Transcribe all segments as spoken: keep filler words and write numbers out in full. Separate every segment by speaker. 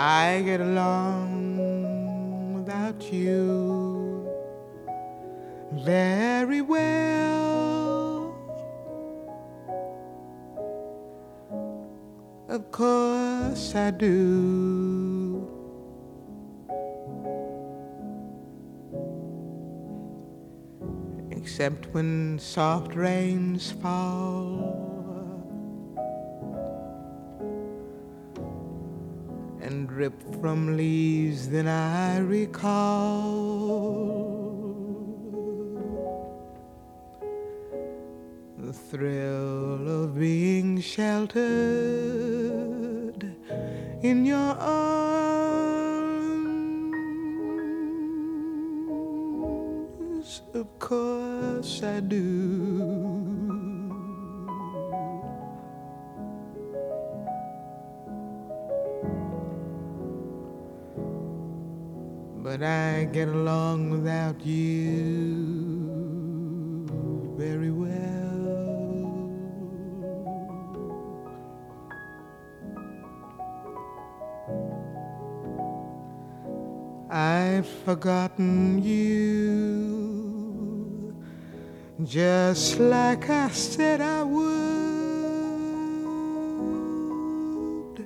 Speaker 1: I get along without you very well. Of course I do. Except when soft rains fall and drip from leaves, then I recall the thrill of being sheltered in your arms. Of course I do. But I get along without you very well. I've forgotten you just like I said I would.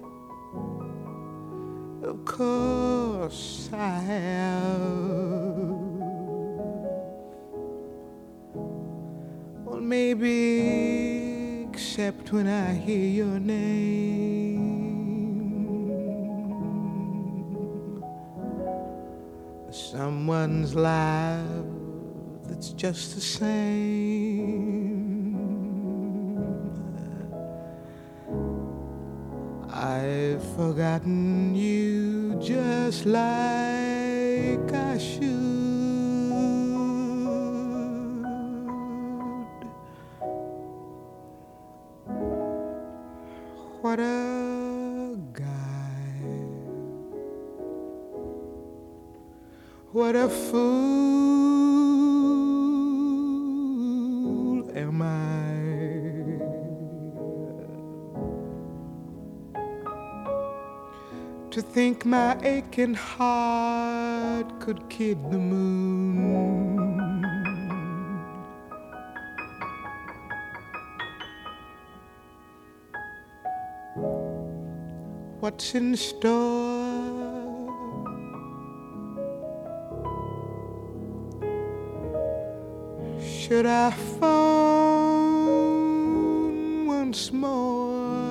Speaker 1: Of course I have. Well, maybe except when I hear your name. Someone's laugh that's just the same. I've forgotten you just like I should. What a guy. What a fool am I to think my aching heart could kid the moon. What's in store? Should I phone once more?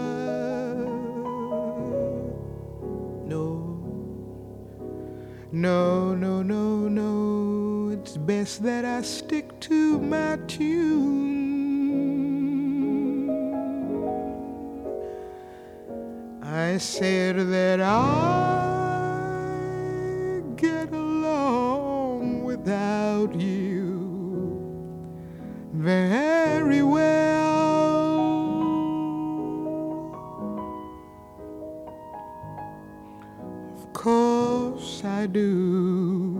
Speaker 1: No, no, no, no, no. It's best that I stick to my tune. I said that I get along without you very well. Of course I do.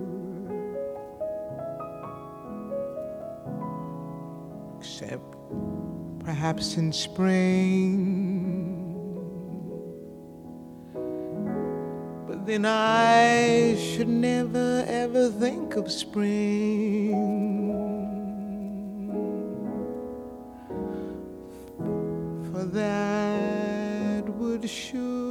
Speaker 1: Except perhaps in spring. But then I should never ever think of spring. That would sure